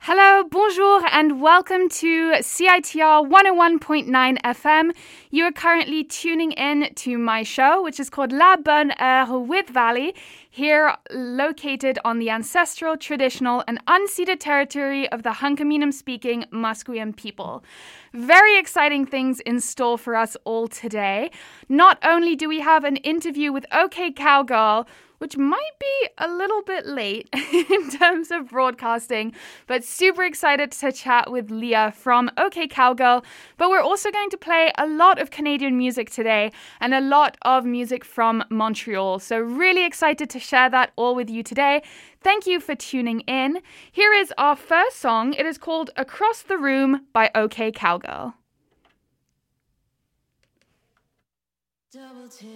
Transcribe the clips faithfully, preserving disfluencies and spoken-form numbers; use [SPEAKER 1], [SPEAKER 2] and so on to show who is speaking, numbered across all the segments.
[SPEAKER 1] Hello, bonjour, and welcome to C I T R one oh one point nine F M. You are currently tuning in to my show, which is called La Bonne Heure with Valley, here located on the ancestral, traditional, and unceded territory of the Hunkaminam-speaking Musqueam people. Very exciting things in store for us all today. Not only do we have an interview with OK Cowgirl, which might be a little bit late in terms of broadcasting, but super excited to chat with Leah from OK Cowgirl. But we're also going to play a lot of Canadian music today and a lot of music from Montreal. So really excited to share that all with you today. Thank you for tuning in. Here is our first song. It is called Across the Room by OK Cowgirl.
[SPEAKER 2] Double take.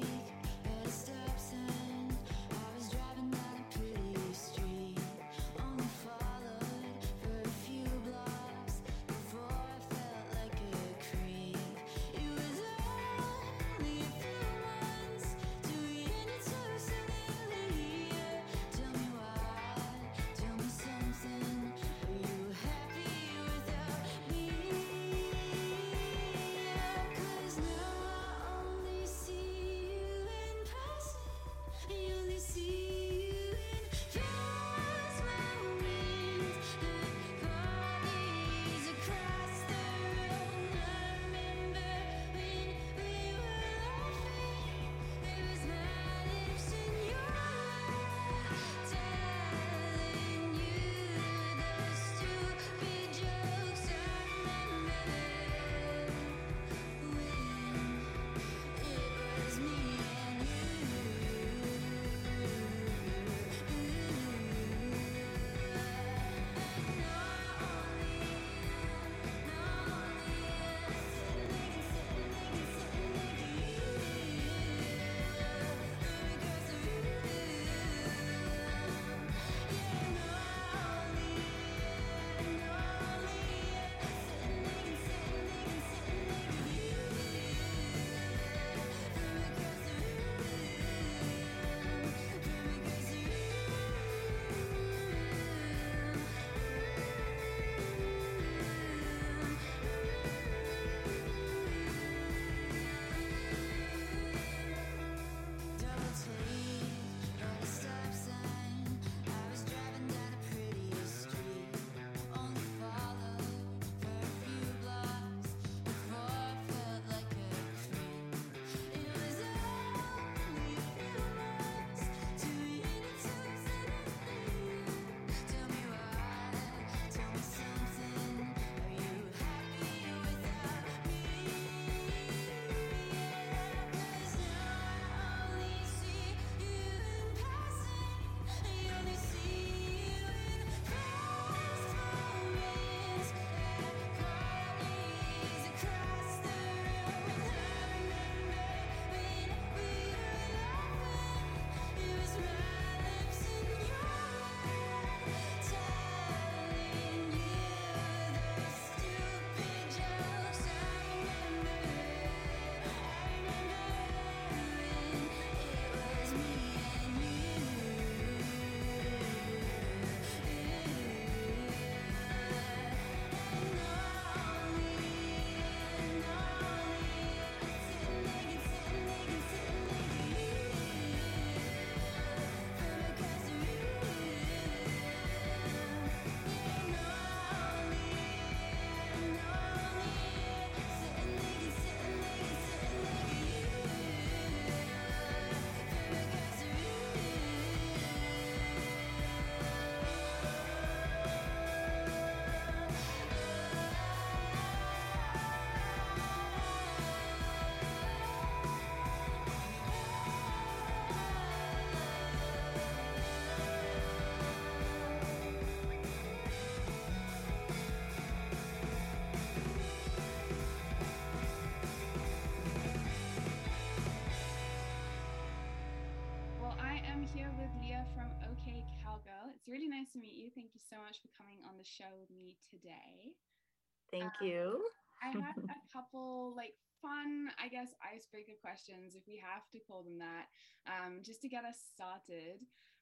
[SPEAKER 1] Here with Leah from OK Cowgirl. It's really nice to meet you. Thank you so much for coming on the show with me today.
[SPEAKER 3] Thank
[SPEAKER 1] um,
[SPEAKER 3] you.
[SPEAKER 1] I have a couple like fun, I guess, icebreaker questions, if we have to call them that, um, just to get us started.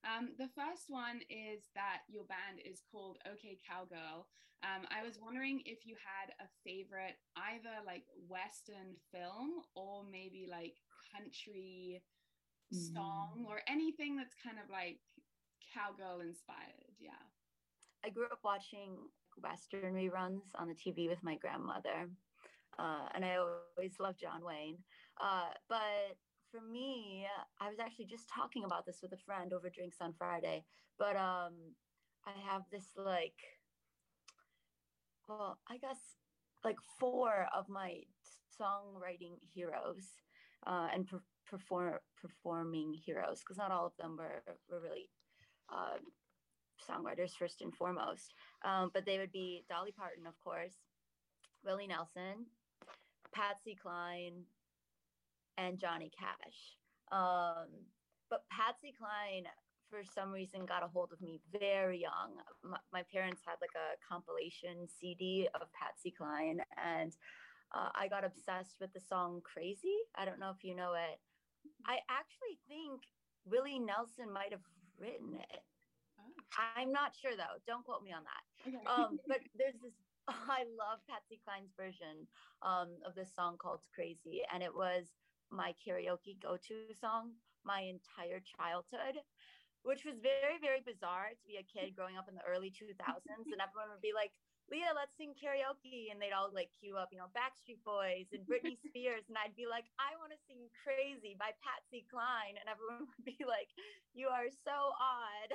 [SPEAKER 1] Um, the first one is that your band is called OK Cowgirl. Um, I was wondering if you had a favorite, either like Western film or maybe like country
[SPEAKER 3] Mm.
[SPEAKER 1] song or anything that's kind of like cowgirl inspired. Yeah.
[SPEAKER 3] I grew up watching Western reruns on the T V with my grandmother, uh, and I always loved John Wayne. Uh, but for me, I was actually just talking about this with a friend over drinks on Friday, but um, I have this like, well, I guess like four of my songwriting heroes uh, and per- perform performing heroes, because not all of them were were really uh, songwriters first and foremost. Um, but they would be Dolly Parton, of course, Willie Nelson, Patsy Cline, and Johnny Cash. Um, but Patsy Cline, for some reason, got a hold of me very young. My, my parents had like a compilation C D of Patsy Cline, and uh, I got obsessed with the song Crazy. I don't know if you know it. I actually think Willie Nelson might have written it.
[SPEAKER 1] Oh.
[SPEAKER 3] I'm not sure though. Don't quote me on that.
[SPEAKER 1] Okay.
[SPEAKER 3] Um, but there's this, I love Patsy Cline's version um, of this song called Crazy. And it was my karaoke go-to song my entire childhood, which was very, very bizarre to be a kid growing up in the early two thousands. And everyone would be like, Leah, let's sing karaoke. And they'd all like cue up, you know, Backstreet Boys and Britney Spears. And I'd be like, I want to sing Crazy by Patsy Cline. And everyone would be like, you are so odd.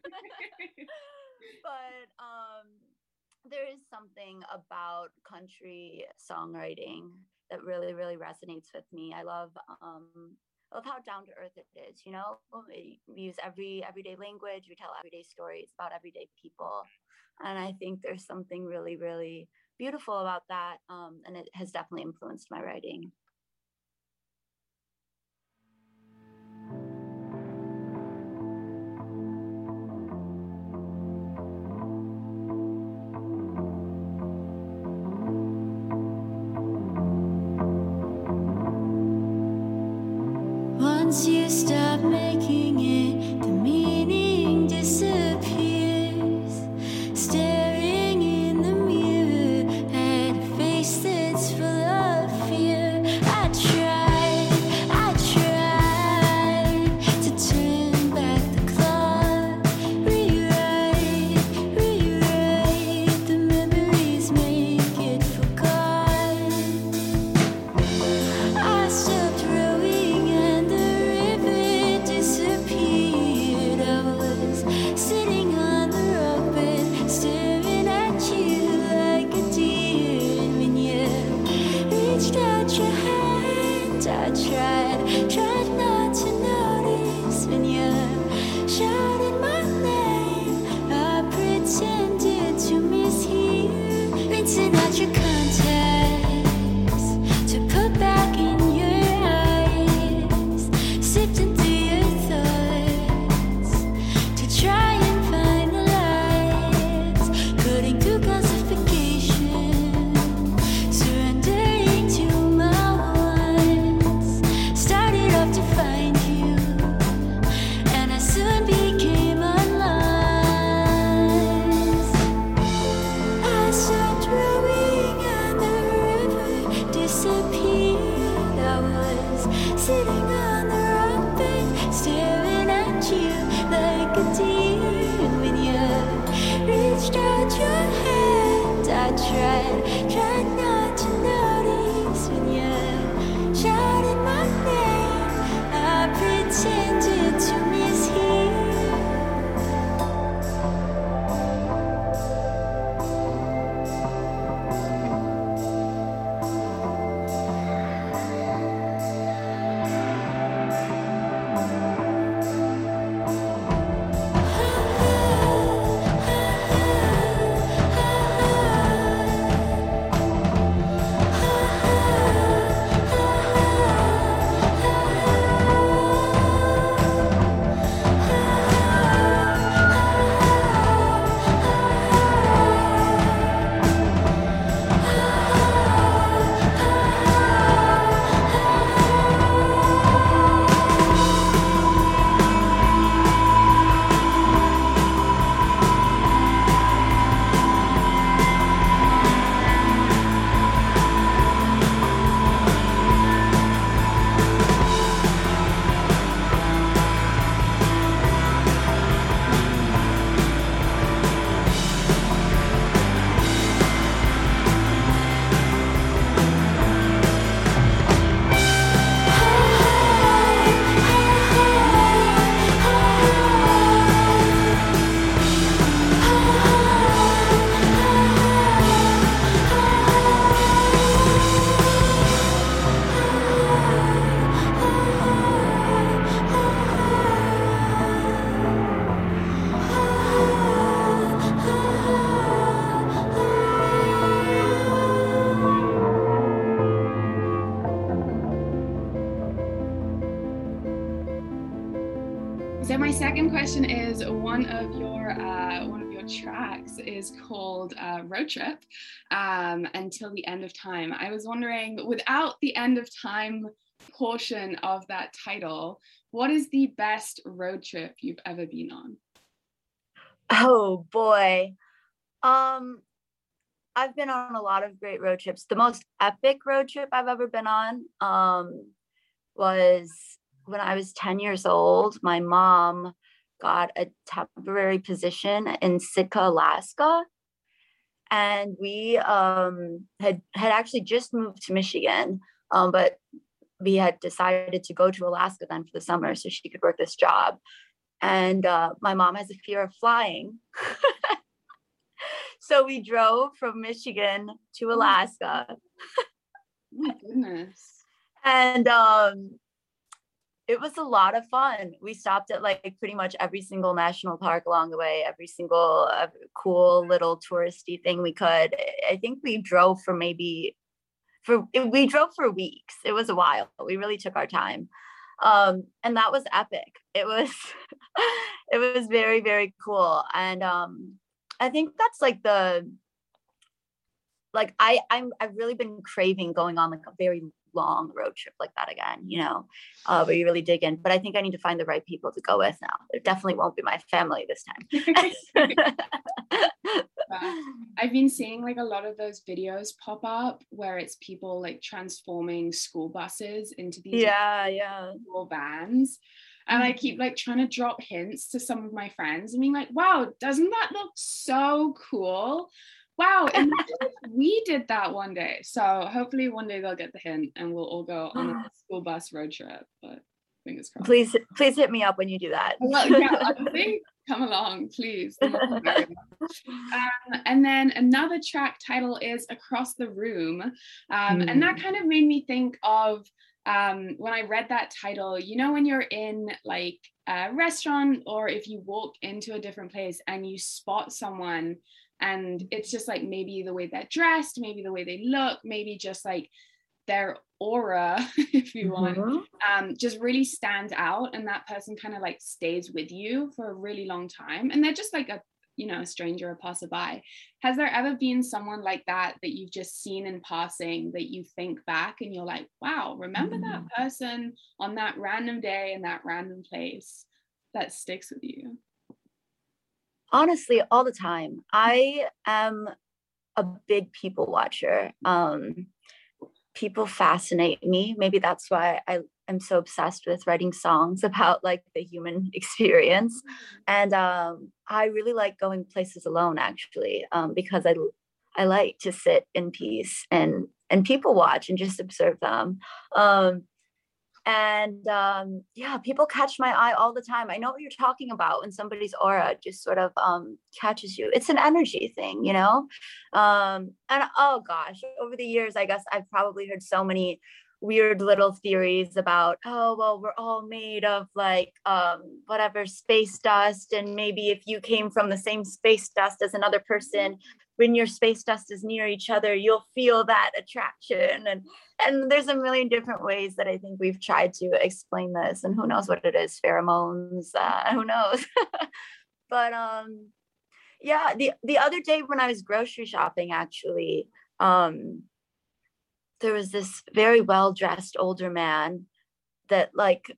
[SPEAKER 3] But um, there is something about country songwriting that really, really resonates with me. I love um, of how down to earth it is, you know. We use every everyday language, we tell everyday stories about everyday people, and I think there's something really, really beautiful about that, um, and it has definitely influenced my writing.
[SPEAKER 2] Once you stop making it, the meaning disappears. Staring in the mirror at a face that's full of fear. I tried, I tried to turn back the clock. Rewrite, rewrite the memories, make it forgotten. I stopped rowing and the river disappeared.
[SPEAKER 1] So my second question is one of your uh, one of your tracks is called uh, Road Trip, um, Until the End of Time. I was wondering, without the end of time portion of that title, what is the best road trip you've ever been on?
[SPEAKER 3] Oh boy. Um, I've been on a lot of great road trips. The most epic road trip I've ever been on um, was when I was ten years old. My mom got a temporary position in Sitka, Alaska. And we um, had, had actually just moved to Michigan, um, but we had decided to go to Alaska then for the summer so she could work this job. And uh, my mom has a fear of flying. So we drove from Michigan to Alaska.
[SPEAKER 1] Oh my goodness.
[SPEAKER 3] And um, it was a lot of fun. We stopped at like pretty much every single national park along the way, every single uh, cool little touristy thing we could. I think we drove for maybe, for we drove for weeks. It was a while. We really took our time. Um, and that was epic. It was, it was very, very cool. And um, I think that's like the, like I, I'm, I've really been craving going on like a very long road trip like that again, you know, uh, where you really dig in. But I think I need to find the right people to go with now. It definitely won't be my family this time.
[SPEAKER 1] I've been seeing like a lot of those videos pop up where it's people like transforming school buses into these
[SPEAKER 3] yeah, yeah.
[SPEAKER 1] cool vans. And I keep like trying to drop hints to some of my friends and being like, wow, doesn't that look so cool? Wow, and we did that one day. So hopefully one day they'll get the hint and we'll all go on a school bus road trip. But fingers crossed.
[SPEAKER 3] Please, please hit me up when you do that.
[SPEAKER 1] Well, yeah, I think come along, please. Um, and then another track title is Across the Room. Um, mm. And that kind of made me think of um, when I read that title, you know, when you're in like a restaurant or if you walk into a different place and you spot someone and it's just like maybe the way they're dressed, maybe the way they look, maybe just like their aura, if you want, mm-hmm. um, just really stands out, and that person kind of like stays with you for a really long time, and they're just like a, you know, a stranger or passerby. Has there ever been someone like that that you've just seen in passing that you think back and you're like, wow, remember mm-hmm. that person on that random day in that random place that sticks with you?
[SPEAKER 3] Honestly, all the time. I am a big people watcher. Um, people fascinate me. Maybe that's why I am so obsessed with writing songs about like the human experience. And um, I really like going places alone, actually, um, because I I like to sit in peace and and people watch and just observe them. Um, And um, yeah, people catch my eye all the time. I know what you're talking about when somebody's aura just sort of um, catches you. It's an energy thing, you know? Um, and oh gosh, over the years, I guess I've probably heard so many weird little theories about, oh, well, we're all made of like um, whatever space dust. And maybe if you came from the same space dust as another person, when your space dust is near each other, you'll feel that attraction. And and there's a million different ways that I think we've tried to explain this. And who knows what it is, pheromones, uh, who knows? But um, yeah, the, the other day when I was grocery shopping, actually, um, there was this very well-dressed older man that like,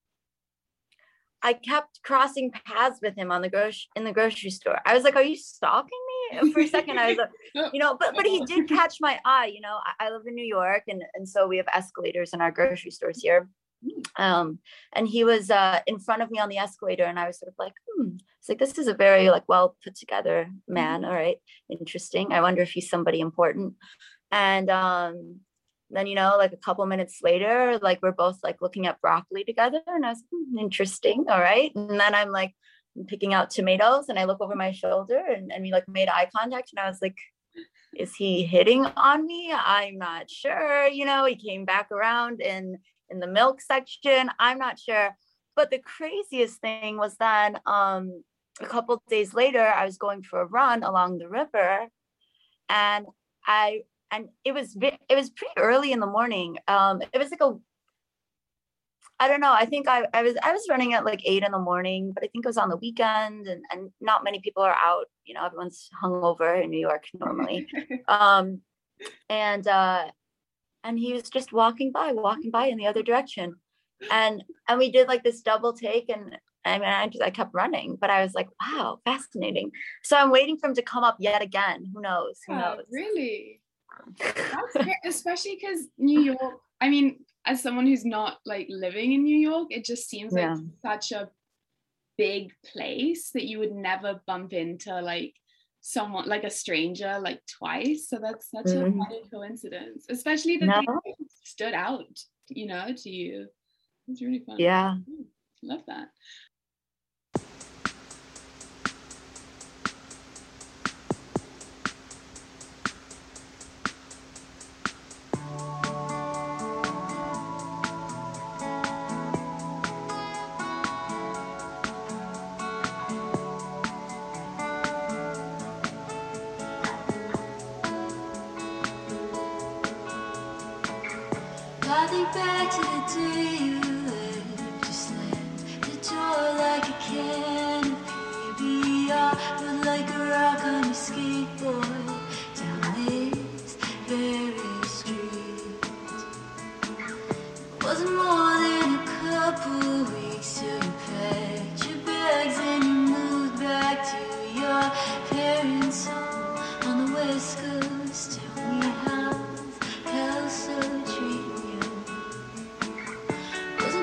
[SPEAKER 3] I kept crossing paths with him on the gro- in the grocery store. I was like, are you stalking me? And for a second, I was like, you know, but but he did catch my eye. You know, I, I live in New York, and, and so we have escalators in our grocery stores here. Um, and he was uh, in front of me on the escalator, and I was sort of like, hmm. It's like, this is a very like well put together man. All right, interesting. I wonder if he's somebody important. And um, then, you know, like a couple minutes later, like we're both like looking at broccoli together, and I was hmm, interesting. All right. And then I'm like picking out tomatoes, and I look over my shoulder, and, and we like made eye contact, and I was like, is he hitting on me? I'm not sure. You know, he came back around in in the milk section. I'm not sure. But the craziest thing was then um, a couple of days later, I was going for a run along the river, and I and it was it was pretty early in the morning. Um, it was like a I don't know. I think I, I was I was running at like eight in the morning, but I think it was on the weekend, and, and not many people are out. You know, everyone's hungover in New York normally. um, and uh, and he was just walking by, walking by in the other direction, and and we did like this double take, and I mean, I just I kept running, but I was like, wow, fascinating. So I'm waiting for him to come up yet again. Who knows? Who
[SPEAKER 4] Oh,
[SPEAKER 3] knows?
[SPEAKER 4] really? That's great, especially because New York, I mean, as someone who's not like living in New York, it just seems like
[SPEAKER 3] Yeah.
[SPEAKER 4] such a big place that you would never bump into like someone, like a stranger, like twice. So that's such
[SPEAKER 3] Mhm.
[SPEAKER 4] a funny coincidence, especially that
[SPEAKER 3] No.
[SPEAKER 4] they stood out, you know, to you. It's really fun.
[SPEAKER 3] Yeah.
[SPEAKER 4] Love that.
[SPEAKER 2] I think back to the day you left, just slammed the door like a canopy. I would like a rock on your skateboard down this very street. Wasn't more than a couple weeks till you packed your bags and you moved back to your parents' home on the west coast. Tell me how's Kelso treating you? Was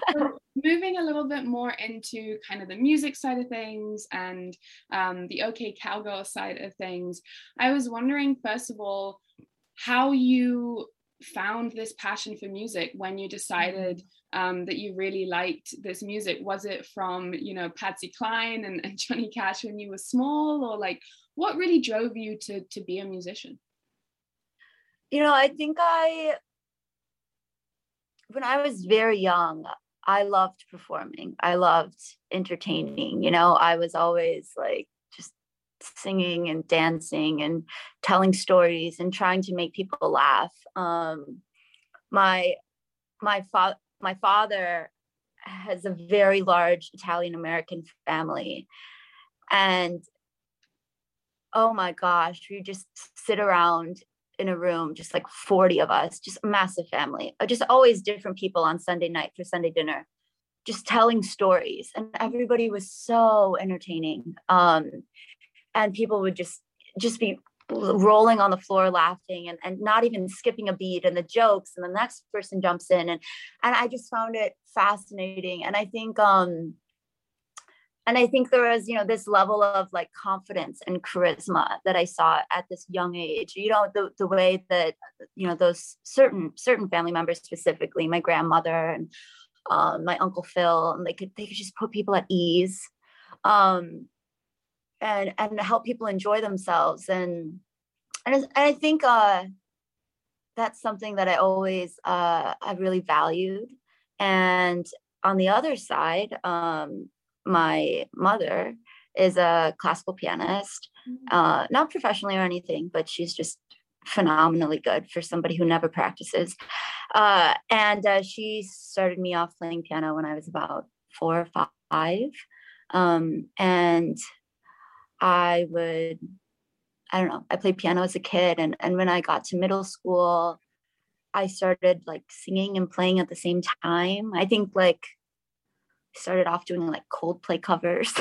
[SPEAKER 4] So moving a little bit more into kind of the music side of things and um, the OK Cowgirl side of things, I was wondering, first of all, how you found this passion for music when you decided um, that you really liked this music. Was it from, you know, Patsy Cline and, and Johnny Cash when you were small, or like what really drove you to to be a musician?
[SPEAKER 3] You know, I think I, when I was very young, I loved performing. I loved entertaining. You know, I was always like just singing and dancing and telling stories and trying to make people laugh. Um, my my father my father has a very large Italian American family, and oh my gosh, we just sit around in a room, just like forty of us, just a massive family, just always different people on Sunday night for Sunday dinner, just telling stories. And everybody was so entertaining. Um, and people would just, just be rolling on the floor laughing and, and not even skipping a beat, and the jokes, and the next person jumps in. And, and I just found it fascinating. And I think, um, And I think there was, you know, this level of like confidence and charisma that I saw at this young age. You know, the the way that, you know, those certain certain family members, specifically my grandmother and um, my Uncle Phil, and they could they could just put people at ease, um, and and help people enjoy themselves. And and, and I think uh, that's something that I always uh, I really valued. And on the other side, um, my mother is a classical pianist, uh, not professionally or anything, but she's just phenomenally good for somebody who never practices. Uh, and uh, she started me off playing piano when I was about four or five. Um, and I would, I don't know, I played piano as a kid. And, and when I got to middle school, I started like singing and playing at the same time. I think like started off doing like Coldplay covers.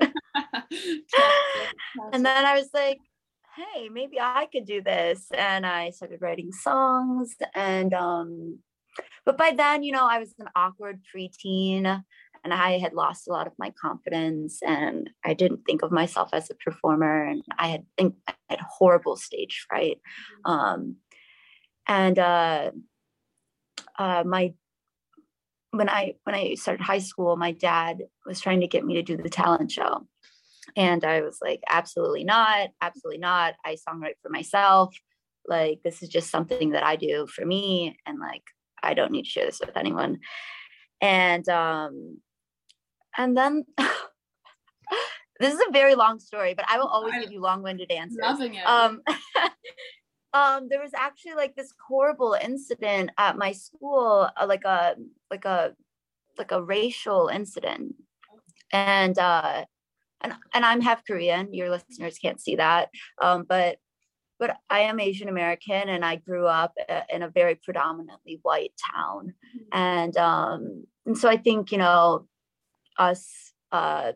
[SPEAKER 3] And then I was like, hey, maybe I could do this. And I started writing songs. And um, but by then, you know, I was an awkward preteen, and I had lost a lot of my confidence, and I didn't think of myself as a performer, and I had think I had horrible stage fright. Um, and uh, uh, my when I when I started high school, my dad was trying to get me to do the talent show. And I was like, absolutely not, absolutely not. I songwrite for myself. Like, this is just something that I do for me. And like, I don't need to share this with anyone. And um, and then this is a very long story, but I will always give you long-winded answers.
[SPEAKER 4] Loving it.
[SPEAKER 3] Um, um, there was actually like this horrible incident at my school, uh, like a like a like a racial incident, and uh, and and I'm half Korean. Your listeners can't see that, um, but but I am Asian American, and I grew up in a very predominantly white town, mm-hmm. and um, and so I think, you know, us uh,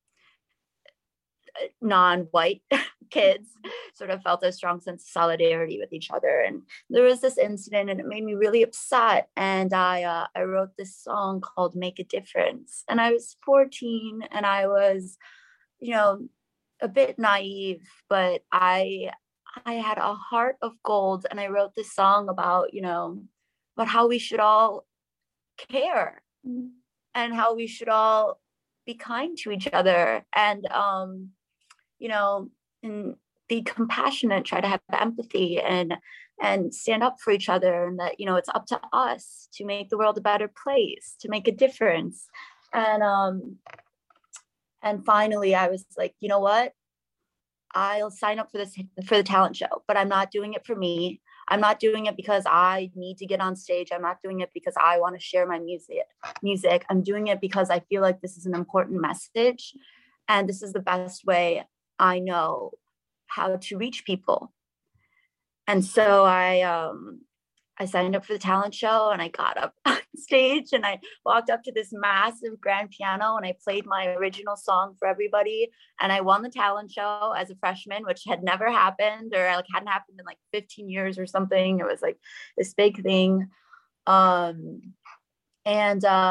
[SPEAKER 3] non-white kids sort of felt a strong sense of solidarity with each other. And there was this incident, and it made me really upset. And I uh, I wrote this song called "Make a Difference." And I was fourteen, and I was, you know, a bit naive, but I I had a heart of gold, and I wrote this song about, you know, about how we should all care, mm-hmm. and how we should all be kind to each other, and um, you know, and be compassionate, try to have empathy, and and stand up for each other, and that, you know, it's up to us to make the world a better place, to make a difference. And um, and finally, I was like, you know what? I'll sign up for this for the talent show, but I'm not doing it for me. I'm not doing it because I need to get on stage. I'm not doing it because I want to share my music. Music. I'm doing it because I feel like this is an important message, and this is the best way I know how to reach people. And so I um, I signed up for the talent show, and I got up on stage, and I walked up to this massive grand piano, and I played my original song for everybody. And I won the talent show as a freshman, which had never happened, or like hadn't happened in like fifteen years or something. It was like this big thing. Um, and uh,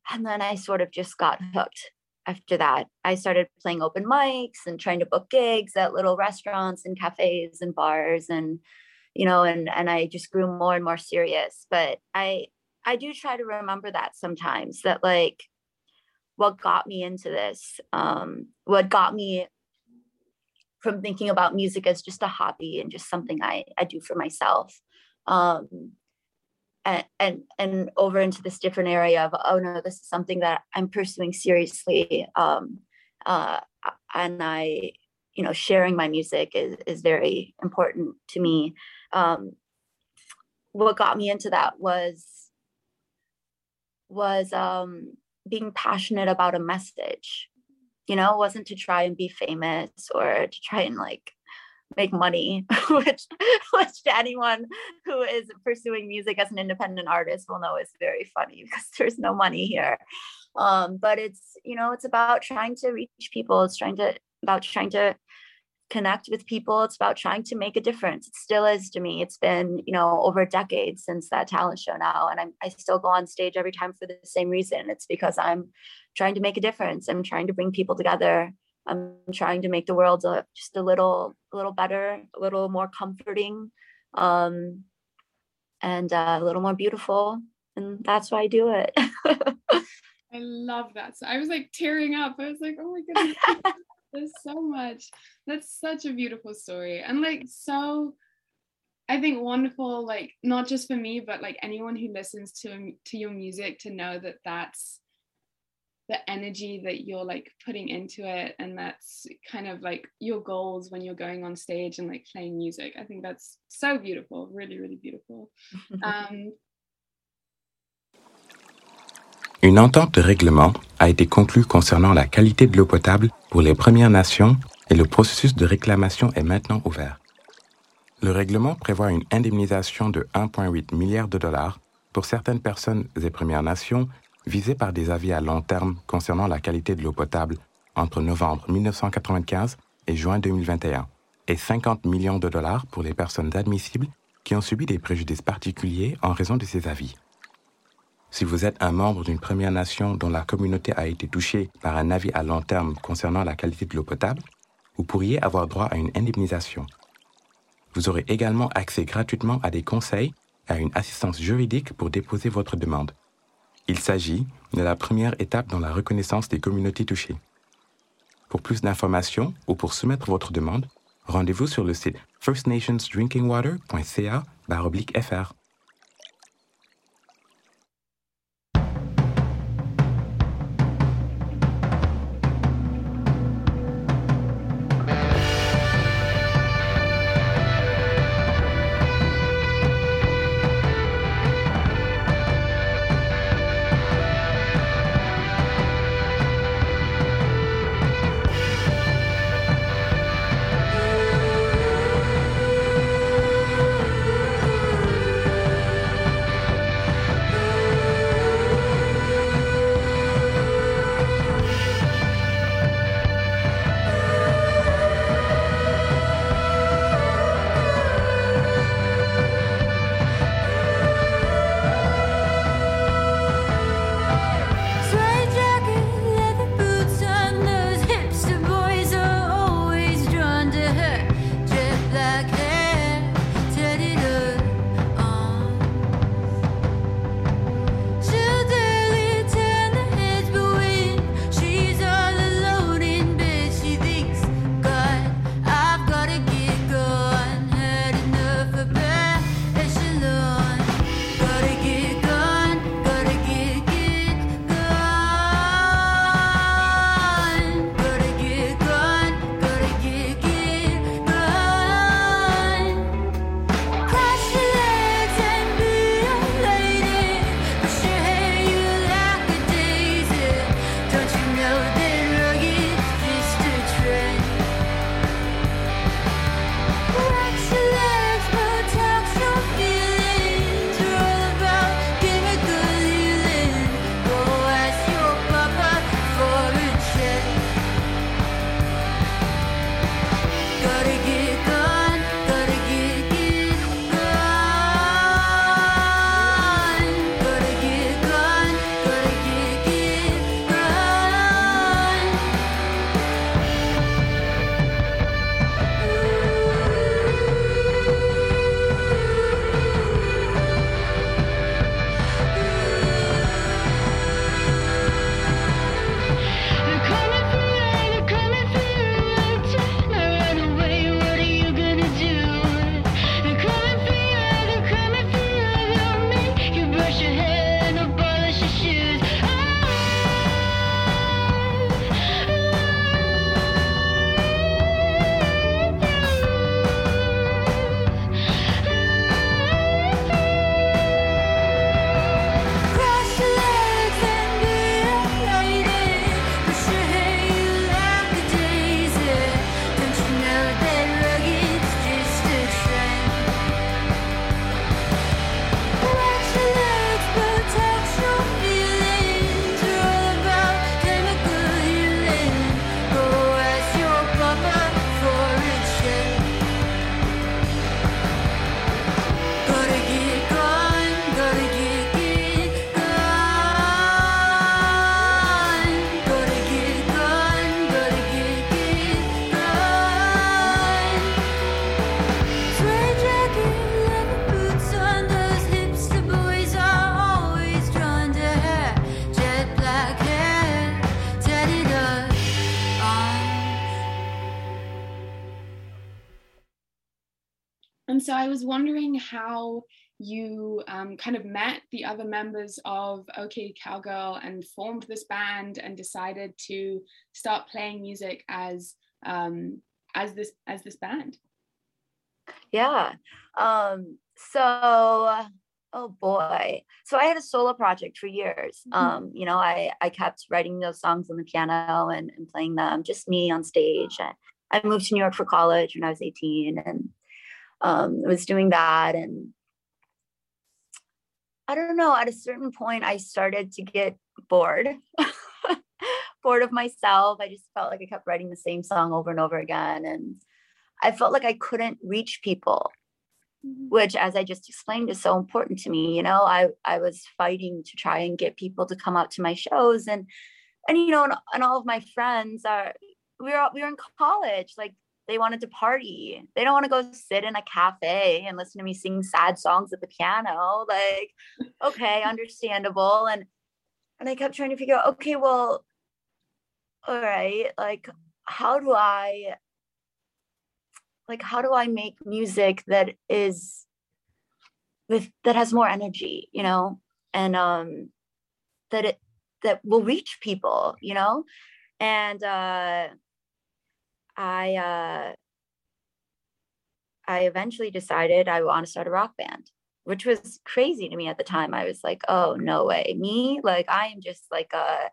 [SPEAKER 3] and then I sort of just got hooked. After that, I started playing open mics and trying to book gigs at little restaurants and cafes and bars, and you know, and and I just grew more and more serious. But I I do try to remember that sometimes, that like what got me into this, um, what got me from thinking about music as just a hobby and just something I I do for myself. Um, and, and and over into this different area of, oh no, this is something that I'm pursuing seriously, um, uh, and I, you know, sharing my music is is very important to me. Um, what got me into that was was um, being passionate about a message. You know, it wasn't to try and be famous or to try and like make money, which which anyone who is pursuing music as an independent artist will know is very funny, because there's no money here. Um, but it's, you know, it's about trying to reach people. It's trying to about trying to connect with people. It's about trying to make a difference. It still is to me. It's been, you know, over a decade since that talent show now, and I'm, I still go on stage every time for the same reason. It's because I'm trying to make a difference. I'm trying to bring people together. I'm trying to make the world a, just a little, a little better, a little more comforting, um, and uh, a little more beautiful. And that's why I do it.
[SPEAKER 4] I love that. So I was like tearing up. I was like, oh my goodness, there's so much. That's such a beautiful story. And like, so I think wonderful, like not just for me, but like anyone who listens to, to your music, to know that that's the energy that you're like putting into it, and that's kind of like your goals when you're going on stage and like playing music. I think that's so beautiful, really, really beautiful. Um,
[SPEAKER 5] Une entente de règlement a été conclue concernant la qualité de l'eau potable pour les Premières Nations et le processus de réclamation est maintenant ouvert. Le règlement prévoit une indemnisation de un virgule huit milliard de dollars pour certaines personnes des Premières Nations visées par des avis à long terme concernant la qualité de l'eau potable entre novembre mille neuf cent quatre-vingt-quinze et juin deux mille vingt et un, et cinquante millions de dollars pour les personnes admissibles qui ont subi des préjudices particuliers en raison de ces avis. Si vous êtes un membre d'une Première Nation dont la communauté a été touchée par un avis à long terme concernant la qualité de l'eau potable, vous pourriez avoir droit à une indemnisation. Vous aurez également accès gratuitement à des conseils et à une assistance juridique pour déposer votre demande. Il s'agit de la première étape dans la reconnaissance des communautés touchées. Pour plus d'informations ou pour soumettre votre demande, rendez-vous sur le site first nations drinking water point c a barre oblique f r.
[SPEAKER 4] so I was wondering how you um, kind of met the other members of OK Cowgirl and formed this band and decided to start playing music as um, as this as this band.
[SPEAKER 3] Yeah. Um, so, oh boy. So I had a solo project for years.
[SPEAKER 4] Mhm.
[SPEAKER 3] Um, you know, I, I kept writing those songs on the piano and, and playing them, just me on stage. And I moved to New York for college when I was eighteen and um, was doing that. And I don't know, at a certain point, I started to get bored, bored of myself. I just felt like I kept writing the same song over and over again. And I felt like I couldn't reach people, which, as I just explained, is so important to me. You know, I, I was fighting to try and get people to come out to my shows. And, and you know, and, and all of my friends are, we were, we were in college, like, they wanted to party. They don't want to go sit in a cafe and listen to me sing sad songs at the piano. Like, okay, understandable. And and I kept trying to figure out, okay, well, all right, like, how do I, like, how do I make music that is with that has more energy, you know, and um, that it that will reach people, you know, and uh. I uh, I eventually decided I want to start a rock band, which was crazy to me at the time. I was like, oh, no way. Me? Like, I am just like a,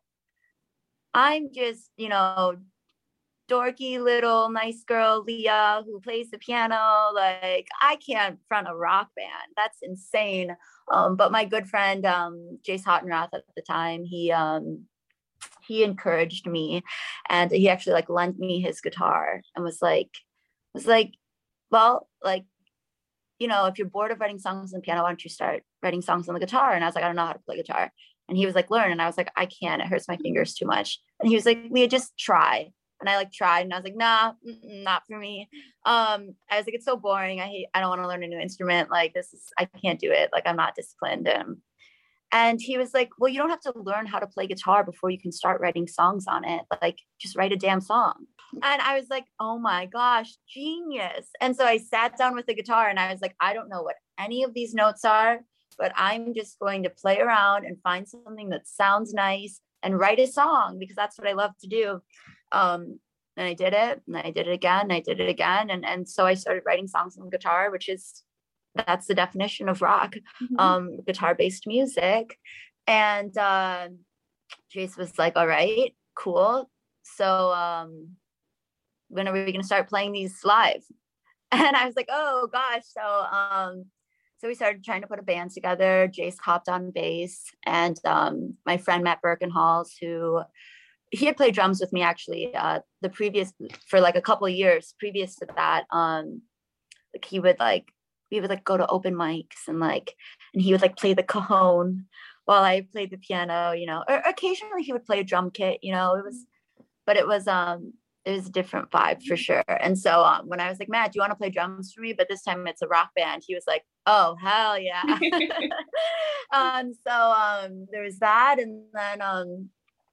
[SPEAKER 3] I'm just, you know, dorky little nice girl, Leah, who plays the piano. Like, I can't front a rock band. That's insane. Um, but my good friend, um, Jace Hottenrath at the time, he, um, he encouraged me, and he actually like lent me his guitar and was like, was like, well, like, you know, if you're bored of writing songs on the piano, why don't you start writing songs on the guitar? And I was like, I don't know how to play guitar. And he was like, learn. And I was like, I can't, it hurts my fingers too much. And he was like, Leah, just try. And I like tried, and I was like, nah, not for me. Um, I was like, it's so boring. I hate, I don't want to learn a new instrument. Like, this is, I can't do it. Like, I'm not disciplined. And And he was like, well, you don't have to learn how to play guitar before you can start writing songs on it. Like, just write a damn song. And I was like, oh my gosh, genius. And so I sat down with the guitar and I was like, I don't know what any of these notes are, but I'm just going to play around and find something that sounds nice and write a song, because that's what I love to do. Um, and I did it, and I did it again, and I did it again. And, and so I started writing songs on guitar, which is that's the definition of rock, mm-hmm. um, guitar-based music. And uh, Jace was like, all right, cool. So um, when are we going to start playing these live? And I was like, oh gosh. So, um, so we started trying to put a band together. Jace hopped on bass, and um, my friend Matt Birkenhalls, who he had played drums with me actually uh, the previous, for like a couple of years previous to that. Um, like he would like, we would like go to open mics and like, and he would like play the cajon while I played the piano, you know, or occasionally he would play a drum kit, you know, it was, but it was, um, it was a different vibe for sure. And so um, when I was like, Matt, do you want to play drums for me? But this time it's a rock band. He was like, oh, hell yeah. um, so um, there was that. And then um,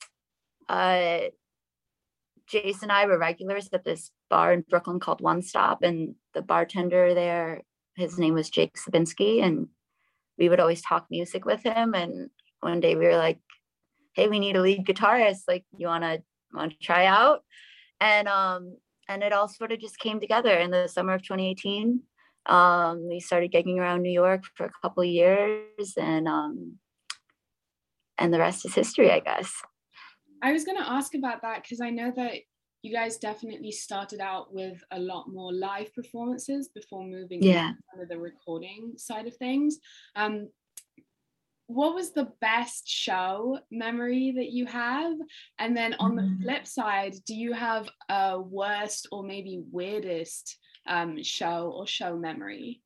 [SPEAKER 3] uh, Jace and I were regulars at this bar in Brooklyn called One Stop. And the bartender there, his name was Jake Sabinski, and we would always talk music with him. And one day we were like, hey, we need a lead guitarist. Like, you want to want to try out? And um, and it all sort of just came together in the summer of twenty eighteen. Um, we started gigging around New York for a couple of years, and um, and the rest is history, I guess.
[SPEAKER 4] I was going to ask about that because I know that you guys definitely started out with a lot more live performances before moving
[SPEAKER 3] yeah.
[SPEAKER 4] into the recording side of things. Um, what was the best show memory that you have? And then on the flip side, do you have a worst or maybe weirdest um, show or show memory?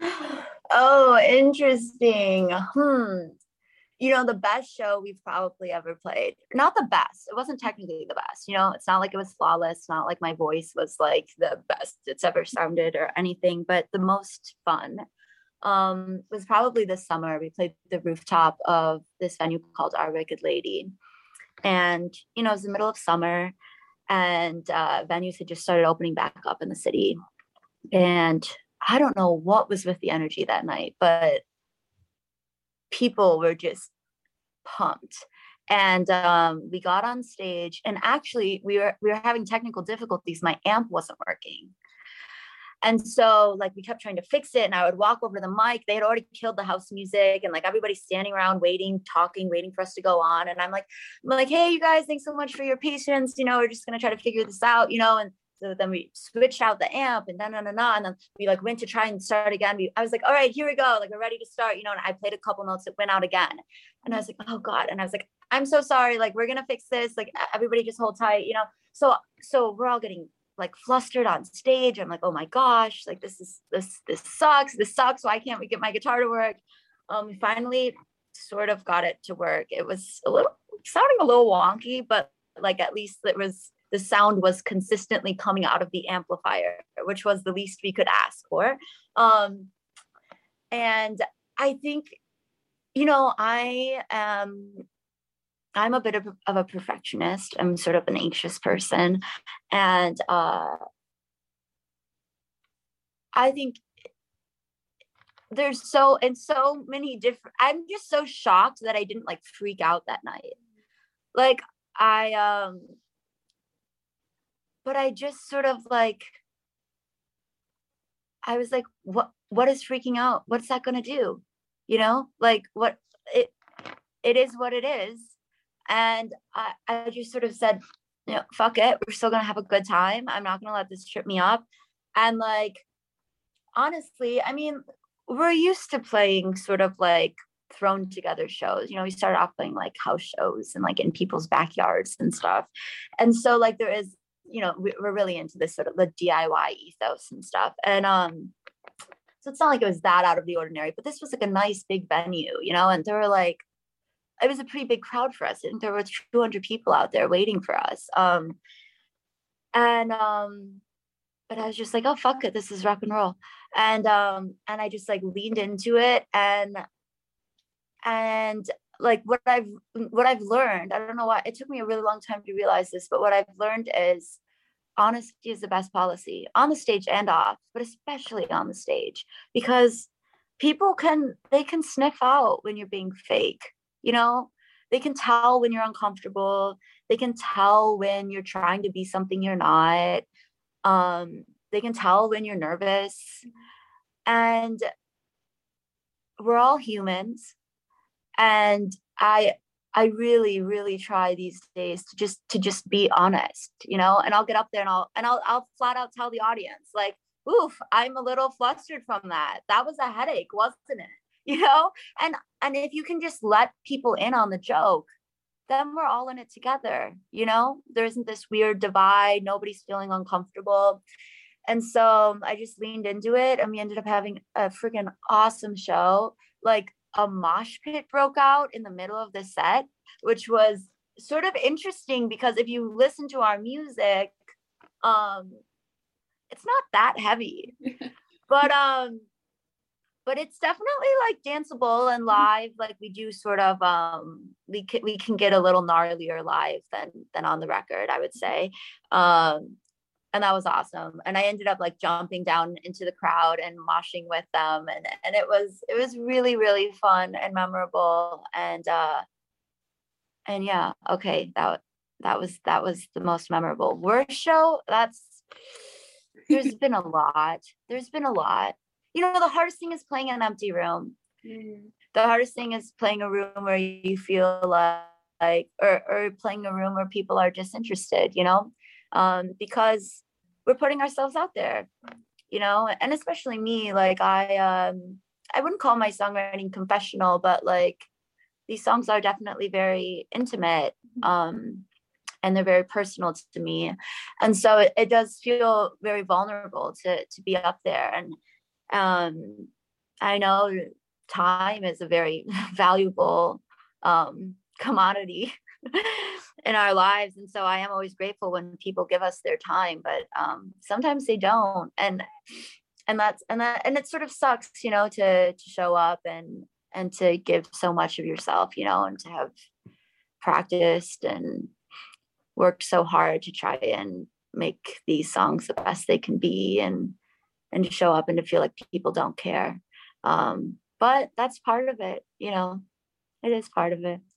[SPEAKER 3] Oh, interesting. Hmm. You know, the best show we've probably ever played. Not the best. It wasn't technically the best. You know, it's not like it was flawless. It's not like my voice was like the best it's ever sounded or anything, but the most fun um, was probably this summer. We played the rooftop of this venue called Our Wicked Lady. And, you know, it was the middle of summer, and uh, venues had just started opening back up in the city. And I don't know what was with the energy that night, but people were just pumped. And um, we got on stage, and actually we were we were having technical difficulties. My amp wasn't working. And so like we kept trying to fix it, and I would walk over to the mic. They had already killed the house music, and like everybody's standing around waiting, talking, waiting for us to go on. And I'm like, I'm like, hey, you guys, thanks so much for your patience. You know, we're just gonna try to figure this out, you know. And so then we switched out the amp, and then no, no, no, and then we like went to try and start again. We, I was like, all right, here we go, like we're ready to start, you know. And I played a couple notes, it went out again, and I was like, oh God. And I was like, I'm so sorry, like we're gonna fix this, like everybody just hold tight, you know. So so we're all getting like flustered on stage. I'm like, oh my gosh, like this is this this sucks. This sucks. Why can't we get my guitar to work? Um, we finally sort of got it to work. It was a little sounding a little wonky, but like at least it was the sound was consistently coming out of the amplifier, which was the least we could ask for. Um, and I think, you know, I am I'm a bit of, of a perfectionist. I'm sort of an anxious person. And uh, I think there's so, and so many different, I'm just so shocked that I didn't like freak out that night. Like I, um, but I just sort of like, I was like, what, what is freaking out? What's that going to do? You know, like what it, it is what it is. And I, I just sort of said, you know, fuck it. We're still going to have a good time. I'm not going to let this trip me up. And like, honestly, I mean, we're used to playing sort of like thrown together shows. You know, we started off playing like house shows and like in people's backyards and stuff. And so like there is, you know, we're really into this sort of the D I Y ethos and stuff. And um, so it's not like it was that out of the ordinary, but this was like a nice big venue, you know, and there were like, it was a pretty big crowd for us. And there were two hundred people out there waiting for us. Um, and, um, but I was just like, oh, fuck it. This is rock and roll. And, um, and I just like leaned into it. And, and like what I've, what I've learned, I don't know why it took me a really long time to realize this, but what I've learned is honesty is the best policy on the stage and off, but especially on the stage, because people can, they can sniff out when you're being fake. You know, they can tell when you're uncomfortable. They can tell when you're trying to be something you're not. Um, they can tell when you're nervous. And we're all humans. And I I really, really try these days to just to just be honest, you know, and I'll get up there and I'll and I'll I'll flat out tell the audience, like, oof, I'm a little flustered from that. That was a headache, wasn't it? You know, and and if you can just let people in on the joke, then we're all in it together. You know, there isn't this weird divide. Nobody's feeling uncomfortable. And so I just leaned into it, and we ended up having a freaking awesome show. Like a mosh pit broke out in the middle of the set, which was sort of interesting because if you listen to our music, um, it's not that heavy, but um. But it's definitely like danceable and live. Like we do sort of, um, we can, we can get a little gnarlier live than, than on the record, I would say. Um, and that was awesome. And I ended up like jumping down into the crowd and moshing with them. And, and it was, it was really, really fun and memorable. And, uh, and yeah, okay. That, that was, that was the most memorable. Worst show. That's, there's been a lot. There's been a lot. You know, the hardest thing is playing an empty room. Mm. The hardest thing is playing a room where you feel like, or, or playing a room where people are disinterested, you know, um, because we're putting ourselves out there, you know, and especially me, like I, um, I wouldn't call my songwriting confessional, but like these songs are definitely very intimate, um, and they're very personal to me. And so it, it does feel very vulnerable to, to be up there. And, um I know time is a very valuable um commodity in our lives, and so I am always grateful when people give us their time, but um sometimes they don't, and and that's and that and it sort of sucks, you know, to to show up and and to give so much of yourself, you know, and to have practiced and worked so hard to try and make these songs the best they can be, and and to show up and to feel like people don't care. Um, but that's part of it, you know, it is part of it.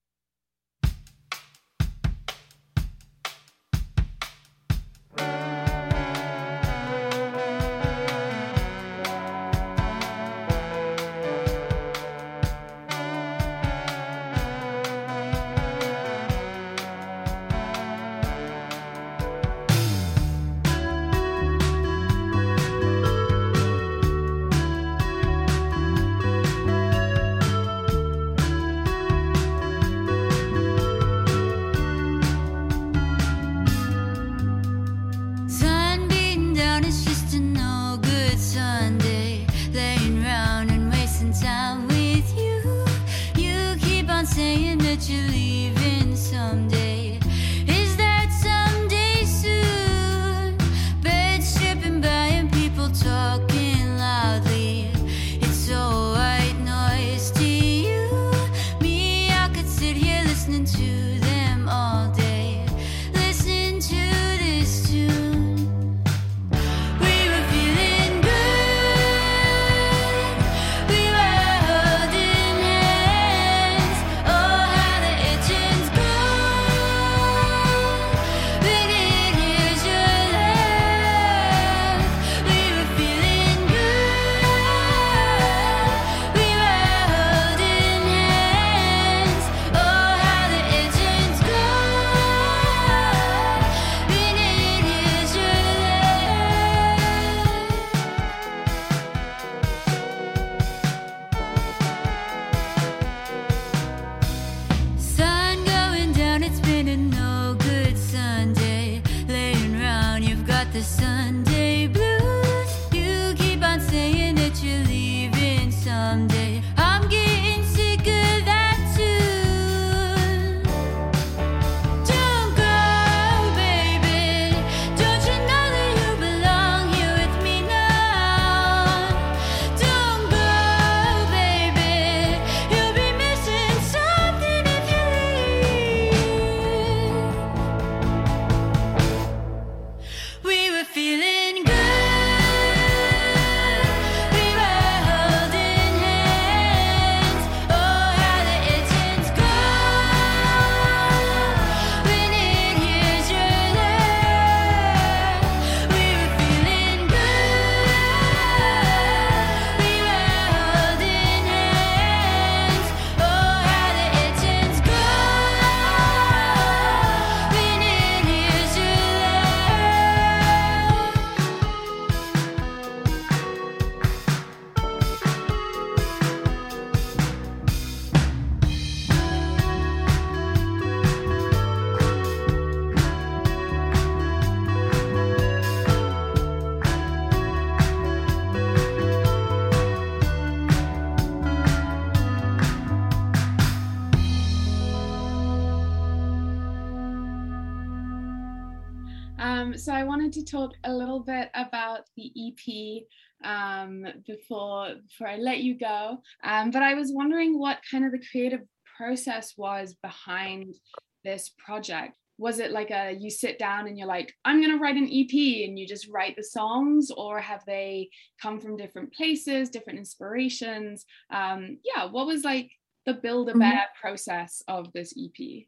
[SPEAKER 4] Um, so I wanted to talk a little bit about the E P um, before before I let you go. Um, but I was wondering what kind of the creative process was behind this project. Was it like a you sit down and you're like, I'm gonna write an E P, and you just write the songs, or have they come from different places, different inspirations? Um, yeah, what was like the Build-A-Bear mm-hmm. process of this E P?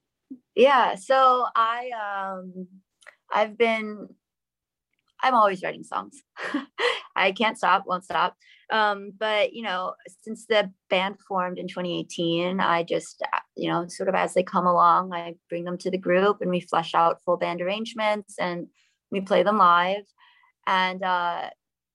[SPEAKER 3] Yeah, so I um I've been I'm always writing songs. I can't stop, won't stop. Um, but, you know, since the band formed in twenty eighteen, I just, you know, sort of as they come along, I bring them to the group and we flesh out full band arrangements and we play them live. And uh,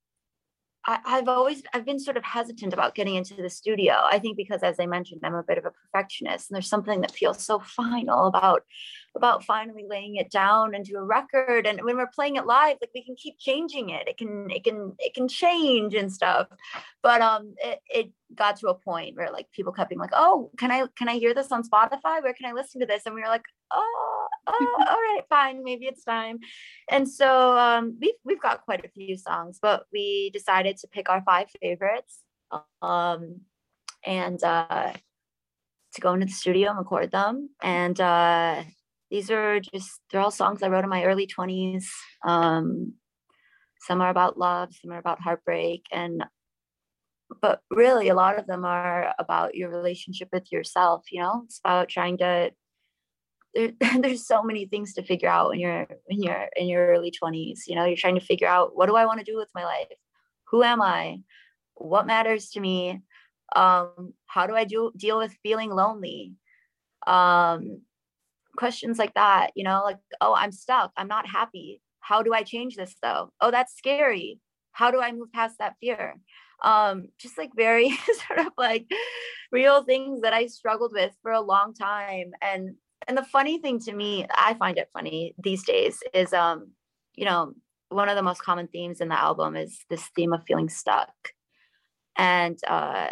[SPEAKER 3] I, I've always, I've been sort of hesitant about getting into the studio. I think because, as I mentioned, I'm a bit of a perfectionist, and there's something that feels so final about, about finally laying it down into a record. And when we're playing it live, like we can keep changing it. It can, it can, it can change and stuff. But um, it, it got to a point where like people kept being like, "Oh, can I, can I hear this on Spotify? Where can I listen to this?" And we were like, "Oh, oh, all right, fine, maybe it's time." And so um, we've we've got quite a few songs, but we decided to pick our five favorites um, and uh, to go into the studio and record them. And uh, these are just, they're all songs I wrote in my early twenties. Um, some are about love, some are about heartbreak, and but really a lot of them are about your relationship with yourself. You know, it's about trying to there, there's so many things to figure out when you're when you're in your early twenties. You know, you're trying to figure out, what do I want to do with my life? Who am I? What matters to me? Um, how do I do deal with feeling lonely? Um, questions like that, you know, like, oh, I'm stuck. I'm not happy. How do I change this though? Oh, that's scary. How do I move past that fear? Um, just like very sort of like real things that I struggled with for a long time. And and the funny thing to me, I find it funny these days, is um, you know, one of the most common themes in the album is this theme of feeling stuck. And uh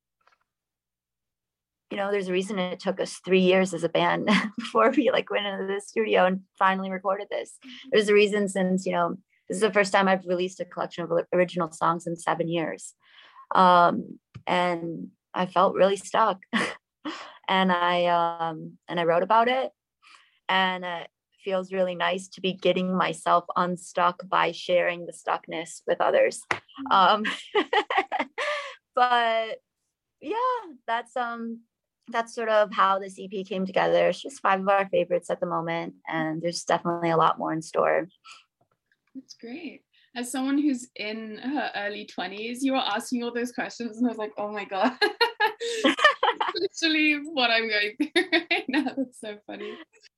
[SPEAKER 3] you know, there's a reason it took us three years as a band before we like went into the studio and finally recorded this. There's a reason, since, you know, this is the first time I've released a collection of original songs in seven years. Um, and I felt really stuck. and I um, and I wrote about it. And uh, it feels really nice to be getting myself unstuck by sharing the stuckness with others. Um, but yeah, that's um that's sort of how this E P came together. It's just five of our favorites at the moment, and there's definitely a lot more in store.
[SPEAKER 4] That's great. As someone who's in her early twenties, you were asking all those questions, and I was like, oh my God. Literally what I'm going through right now. That's so funny.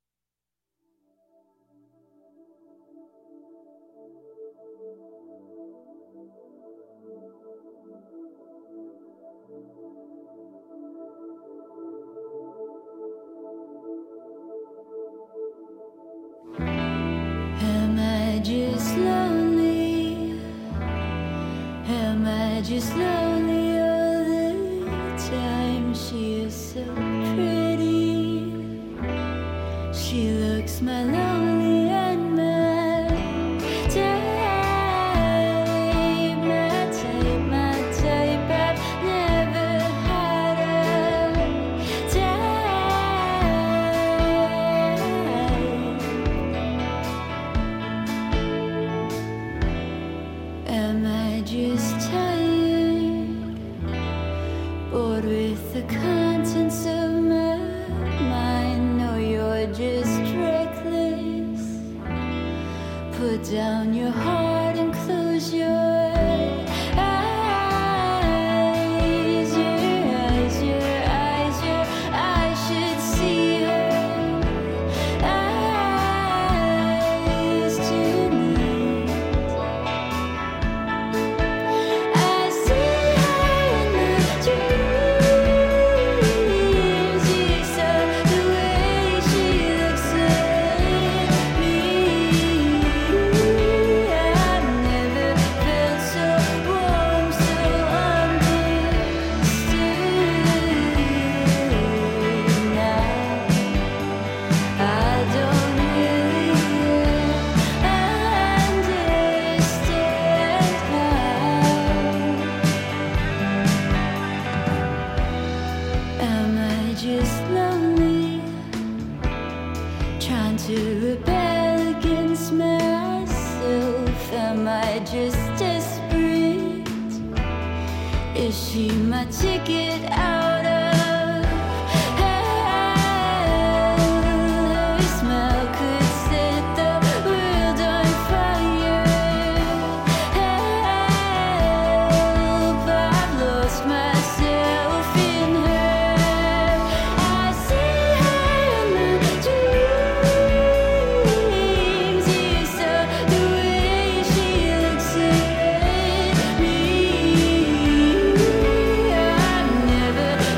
[SPEAKER 2] Just lonely, am I just lonely all the time? She is so pretty, she looks my lonely and my type, my type, my type. I've never had a Am I just tired, bored with the contents of my mind? No, you're just reckless. Put down your heart and close your eyes. Your eyes, your eyes, your eyes should see her eyes tonight. I see her in the dreams. You saw the way she looks at me. I've never felt so warm, so understood. Now I don't really understand how. Am I just lonely, trying to rebel against myself? Am I just desperate? Is she my ticket out of hell? Her smell could set the world on fire. Help, I've lost myself in her. I see her in the dreams. You saw the way she looks at me. I've never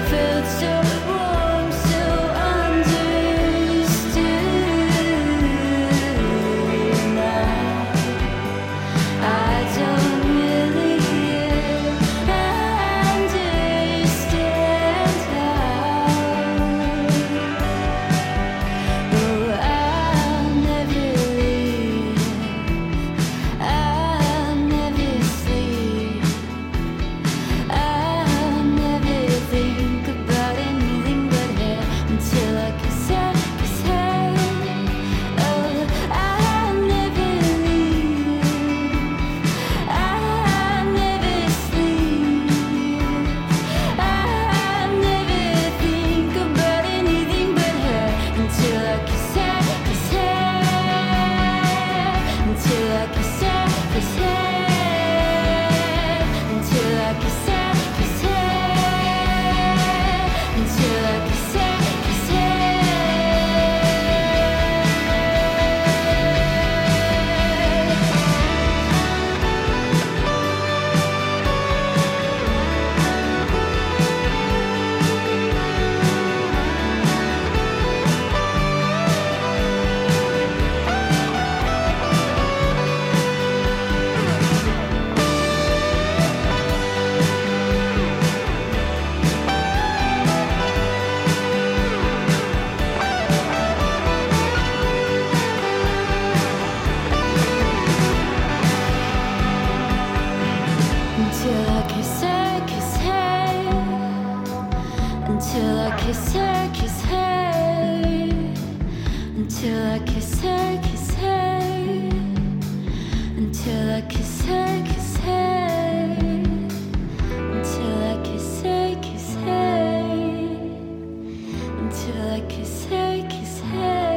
[SPEAKER 2] until I kiss her, kiss her, until I kiss her, kiss her, until I kiss her, kiss her, until I kiss her, kiss her, until I kiss her, kiss her.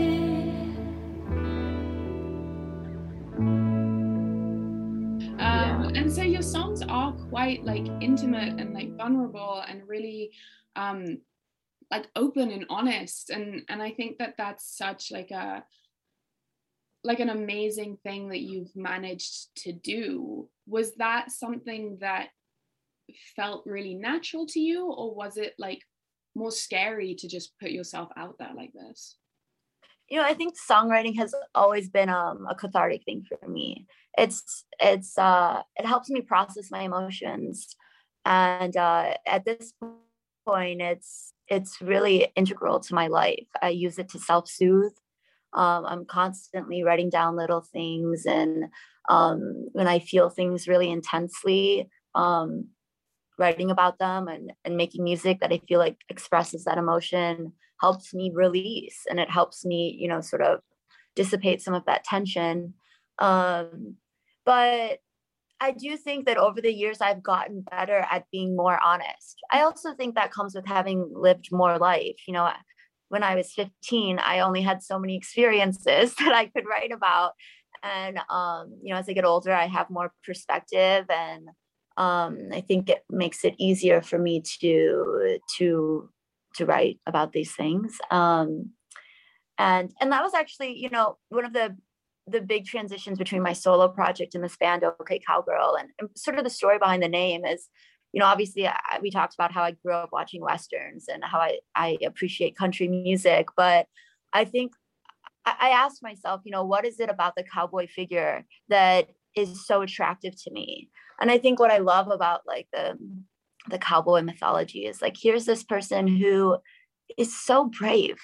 [SPEAKER 4] Um, and so your songs are quite like intimate and like vulnerable and really um, like open and honest, and and I think that that's such like a like an amazing thing that you've managed to do. Was that something that felt really natural to you, or was it like more scary to just put yourself out there like this?
[SPEAKER 3] You know, I think songwriting has always been um, a cathartic thing for me. It's it's uh, it helps me process my emotions, and uh, at this point, it's it's really integral to my life. I use it to self-soothe. Um, I'm constantly writing down little things, and um, when I feel things really intensely, um, writing about them and, and making music that I feel like expresses that emotion helps me release, and it helps me, you know, sort of dissipate some of that tension. Um, but I do think that over the years, I've gotten better at being more honest. I also think that comes with having lived more life. You know, when I was fifteen, I only had so many experiences that I could write about. And, um, you know, as I get older, I have more perspective, and um, I think it makes it easier for me to, to, to write about these things. Um, and, and that was actually, you know, one of the, the big transitions between my solo project and this band, OK Cowgirl, and, and sort of the story behind the name is, you know, obviously I, we talked about how I grew up watching Westerns and how I, I appreciate country music, but I think I, I asked myself, you know, what is it about the cowboy figure that is so attractive to me? And I think what I love about like the, the cowboy mythology is like, here's this person who is so brave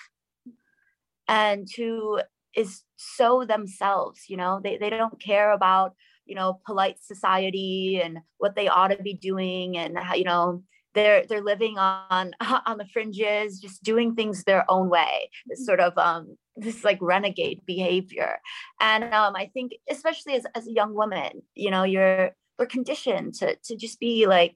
[SPEAKER 3] and who is so themselves, you know, they, they don't care about, you know, polite society and what they ought to be doing, and how, you know, they're they're living on on the fringes, just doing things their own way. This sort of um this like renegade behavior. And um I think especially as, as a young woman, you know, you're we're conditioned to to just be like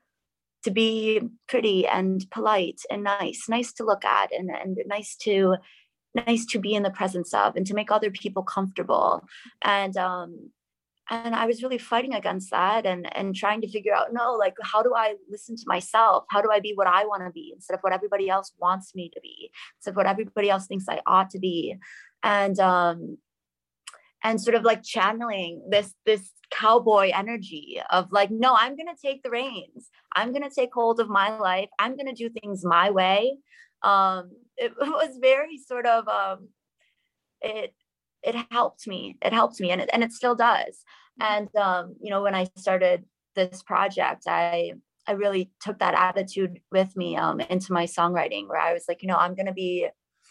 [SPEAKER 3] to be pretty and polite and nice, nice to look at, and and nice to nice to be in the presence of, and to make other people comfortable. And um and I was really fighting against that, and and trying to figure out, no, like, how do I listen to myself? How do I be what I want to be instead of what everybody else wants me to be, instead of what everybody else thinks I ought to be? And um and sort of like channeling this this cowboy energy of like, no, I'm gonna take the reins, I'm gonna take hold of my life, I'm gonna do things my way. Um it was very sort of um it it helped me. It helped me, and it, and it still does. And um, you know, when I started this project, I I really took that attitude with me um, into my songwriting, where I was like, you know, I'm going to be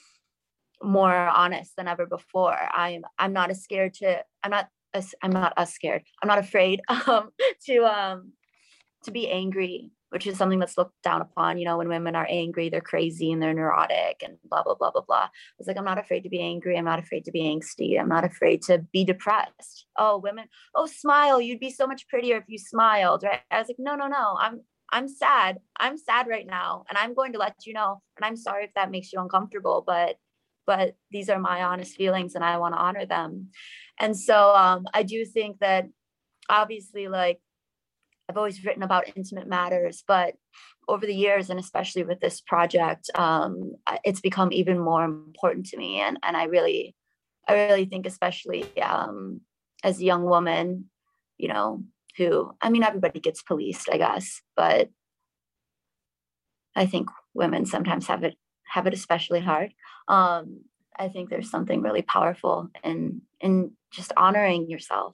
[SPEAKER 3] more honest than ever before. I'm I'm not as scared to. I'm not. As, I'm not as scared. I'm not afraid um, to um, to be angry, which is something that's looked down upon. You know, when women are angry, they're crazy and they're neurotic and blah, blah, blah, blah, blah. It's like, I'm not afraid to be angry. I'm not afraid to be angsty. I'm not afraid to be depressed. Oh, women, oh, smile. You'd be so much prettier if you smiled, right? I was like, no, no, no. I'm, I'm sad. I'm sad right now. And I'm going to let you know. And I'm sorry if that makes you uncomfortable, but, but these are my honest feelings and I want to honor them. And so um, I do think that obviously, like, I've always written about intimate matters, but over the years, and especially with this project, um, it's become even more important to me. And, and I really, I really think, especially um, as a young woman, you know, who, I mean, everybody gets policed, I guess, but I think women sometimes have it, have it especially hard. Um, I think there's something really powerful in, in just honoring yourself.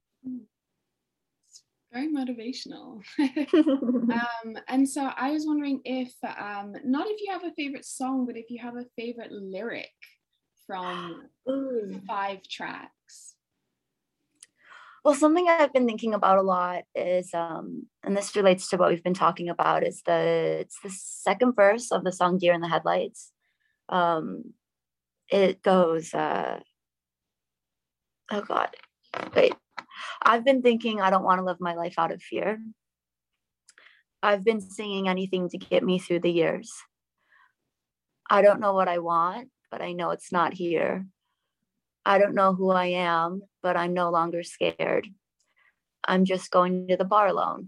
[SPEAKER 4] Very motivational. um, and so I was wondering if, um, not if you have a favorite song, but if you have a favorite lyric from Ooh. Five tracks.
[SPEAKER 3] Well, something I've been thinking about a lot is, um, and this relates to what we've been talking about, is the it's the second verse of the song "Deer in the Headlights." Um, it goes, uh, oh God, wait. I've been thinking I don't want to live my life out of fear. I've been singing anything to get me through the years. I don't know what I want, but I know it's not here. I don't know who I am, but I'm no longer scared. I'm just going to the bar alone.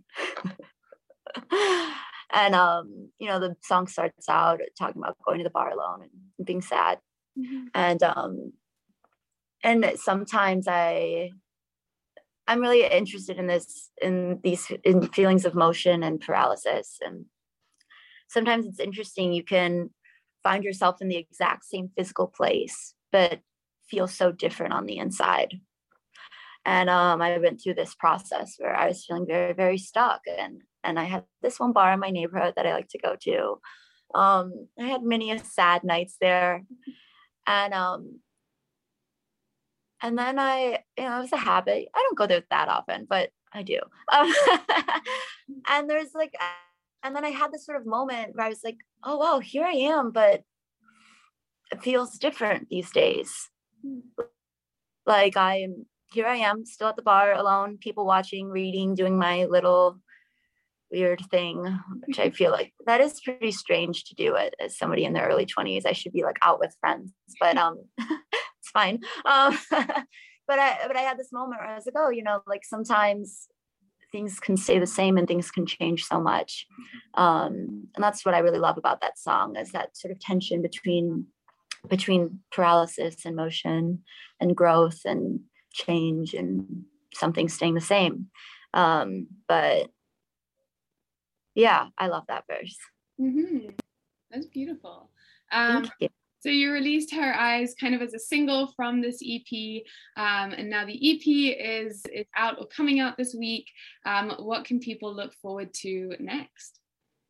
[SPEAKER 3] And, um, you know, the song starts out talking about going to the bar alone and being sad. Mm-hmm. And, um, and sometimes I, I'm really interested in this, in these, in feelings of motion and paralysis. And sometimes it's interesting. You can find yourself in the exact same physical place, but feel so different on the inside. And um, I went through this process where I was feeling very, very stuck. And, and I had this one bar in my neighborhood that I like to go to. Um, I had many sad nights there. And um, and then I, you know, it was a habit. I don't go there that often, but I do. Um, and there's like, and then I had this sort of moment where I was like, oh, wow, here I am, but it feels different these days. Like I am, here I am still at the bar alone, people watching, reading, doing my little weird thing, which I feel like that is pretty strange to do it as somebody in their early twenties. I should be like out with friends, but um, it's fine. Um, but I, but I had this moment where I was like, oh, you know, like sometimes things can stay the same and things can change so much. Um, and that's what I really love about that song, is that sort of tension between between paralysis and motion and growth and change and something staying the same. Um, but yeah, I love that verse.
[SPEAKER 4] Mm-hmm. That's beautiful. Um, Thank you. So you released Her Eyes kind of as a single from this E P, um, and now the E P is, is out or coming out this week. Um, what can people look forward to next?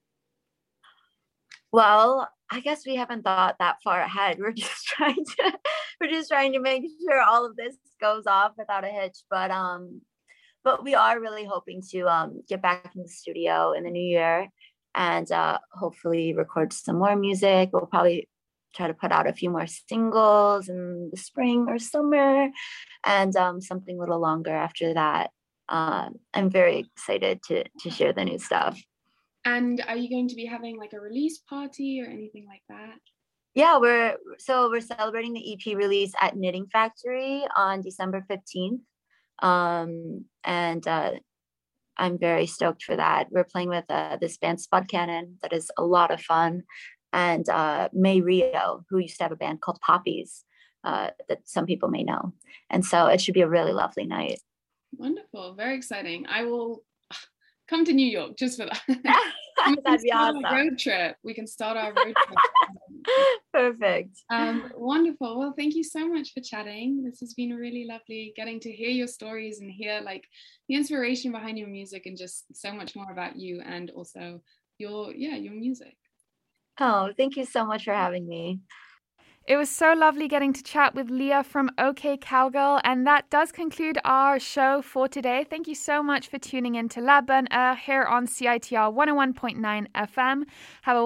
[SPEAKER 3] Well, I guess we haven't thought that far ahead. We're just trying to, we're just trying to make sure all of this goes off without a hitch. But um, but we are really hoping to um get back in the studio in the new year and uh, hopefully record some more music. We'll probably try to put out a few more singles in the spring or summer, and um, something a little longer after that. Um, I'm very excited to to share the new stuff.
[SPEAKER 4] And are you going to be having like a release party or anything like that?
[SPEAKER 3] Yeah, we're so we're celebrating the E P release at Knitting Factory on December fifteenth. Um, and uh, I'm very stoked for that. We're playing with uh, this band Spud Cannon that is a lot of fun. And uh, May Rio, who used to have a band called Poppies, uh, that some people may know. And so it should be a really lovely night.
[SPEAKER 4] Wonderful. Very exciting. I will come to New York just for that.
[SPEAKER 3] That'd be awesome.
[SPEAKER 4] Road trip. We can start our road trip.
[SPEAKER 3] Perfect.
[SPEAKER 4] Um, wonderful. Well, thank you so much for chatting. This has been really lovely getting to hear your stories and hear like the inspiration behind your music and just so much more about you and also your, yeah, your music.
[SPEAKER 3] Oh, thank you so much for having me.
[SPEAKER 1] It was so lovely getting to chat with Leah from OK Cowgirl, and that does conclude our show for today. Thank you so much for tuning in to La Bonne Heure here on C I T R one oh one point nine F M. Have a